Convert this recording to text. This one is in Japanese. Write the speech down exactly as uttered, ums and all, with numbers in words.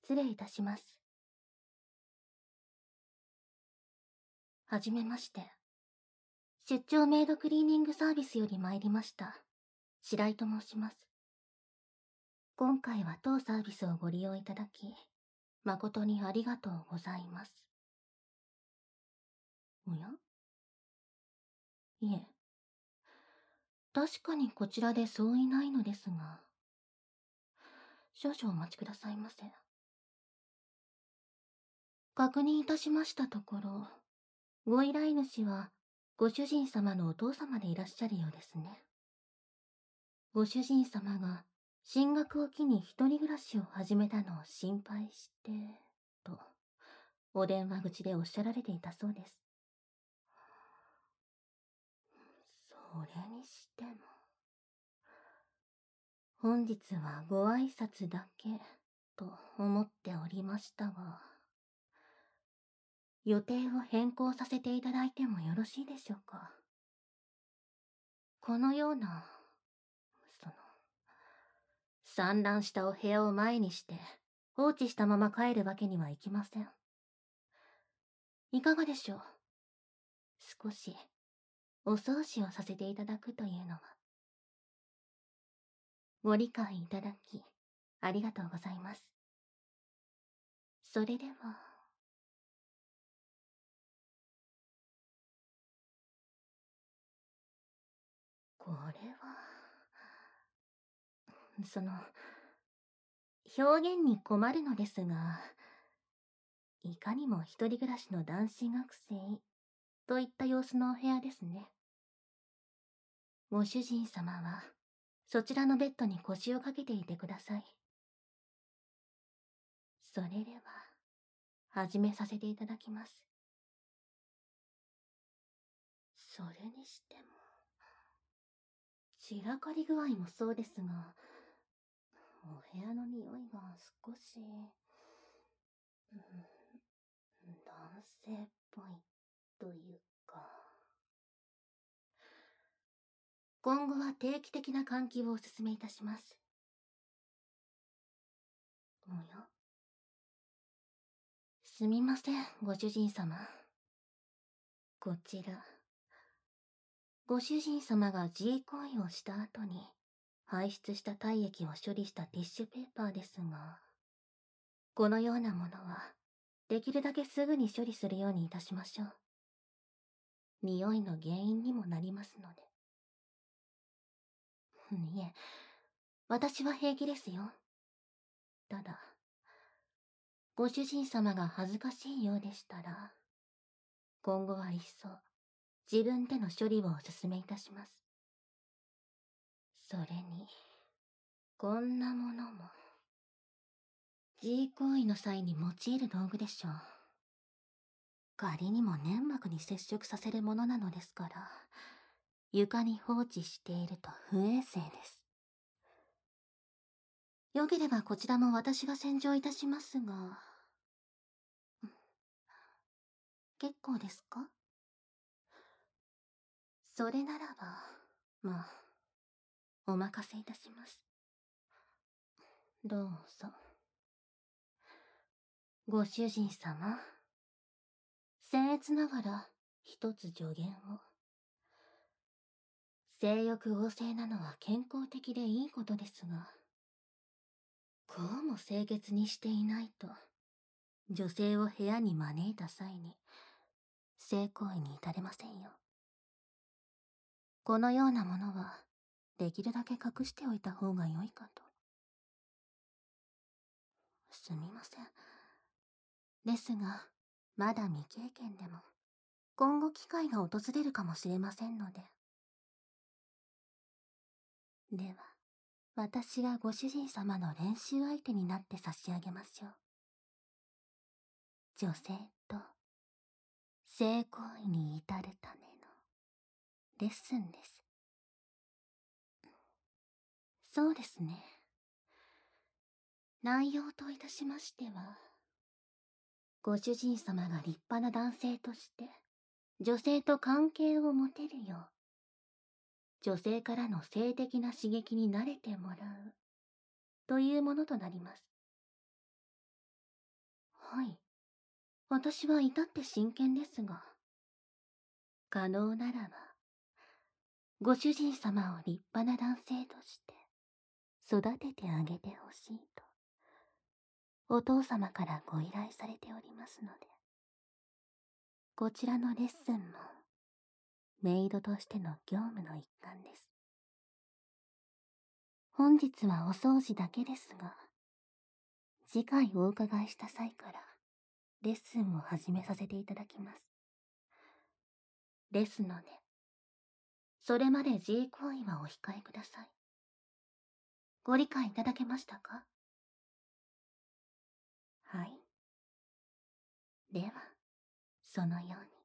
失礼いたします。はじめまして。出張メイドクリーニングサービスより参りました。白井と申します。今回は当サービスをご利用いただき、誠にありがとうございます。おや？いえ。確かにこちらでそういないのですが、少々お待ちくださいませ。確認いたしましたところ、ご依頼主はご主人様のお父様でいらっしゃるようですね。ご主人様が進学を機に一人暮らしを始めたのを心配して、と、お電話口でおっしゃられていたそうです。それにしても、本日はご挨拶だけ、と思っておりましたが、予定を変更させていただいてもよろしいでしょうか。このような、その、散乱したお部屋を前にして放置したまま帰るわけにはいきません。いかがでしょう。少しお掃除をさせていただくというのは。ご理解いただきありがとうございます。それでは。これはその表現に困るのですが、いかにも一人暮らしの男子学生といった様子のお部屋ですね。ご主人様はそちらのベッドに腰をかけていてください。それでは始めさせていただきます。それにしても散らかり具合もそうですが、お部屋の匂いが少し、うん、男性っぽいというか。今後は定期的な換気をお勧めいたします。おや？すみません、ご主人様。こちら、ご主人様が G 行為をした後に排出した体液を処理したティッシュペーパーですが、このようなものはできるだけすぐに処理するようにいたしましょう。匂いの原因にもなりますので。いえ、私は平気ですよ。ただ、ご主人様が恥ずかしいようでしたら、今後は一層自分での処理をお勧めいたします。それに、こんなものも G 行為の際に用いる道具でしょう。仮にも粘膜に接触させるものなのですから、床に放置していると不衛生です。よければこちらも私が洗浄いたしますが、結構ですか？それならば、まあ、お任せいたします。どうぞ。ご主人様、僭越ながら一つ助言を。性欲旺盛なのは健康的でいいことですが、こうも清潔にしていないと、女性を部屋に招いた際に、性行為に至れませんよ。このようなものは、できるだけ隠しておいた方が良いかと。すみません。ですが、まだ未経験でも、今後機会が訪れるかもしれませんので。では、私がご主人様の練習相手になって差し上げましょう。女性と性行為に至るためのレッスンです。そうですね。内容といたしましては、ご主人様が立派な男性として女性と関係を持てるよう、女性からの性的な刺激に慣れてもらうというものとなります。 はい。私は至って真剣ですが、可能ならば、ご主人様を立派な男性として育ててあげてほしいと、お父様からご依頼されておりますので、こちらのレッスンも、メイドとしての業務の一環です。本日はお掃除だけですが、次回お伺いした際から、レッスンを始めさせていただきます。ですので、それまで自慰行為はお控えください。ご理解いただけましたか？はい。では、そのように。